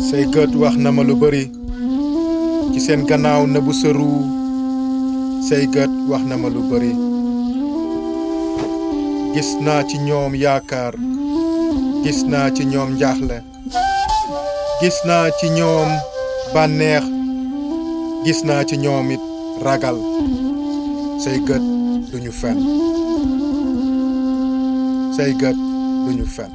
say gët wax na ma lu bari ci seen gannaaw na bu sëru say gët wax na ma lu bari gis naa ci ñoom yaakaar gis naa ci ñoom njaaxle gis naa ci ñoom bànneex gis naa ci ñoom it ragal say gët duñu fen say gët duñu fen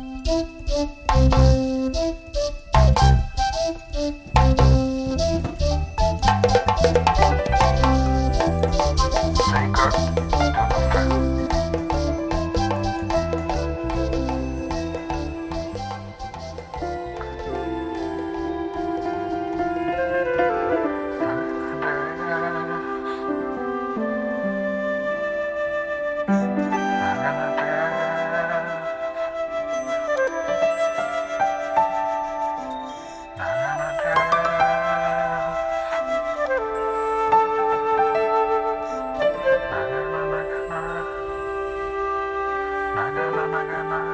Na na na na na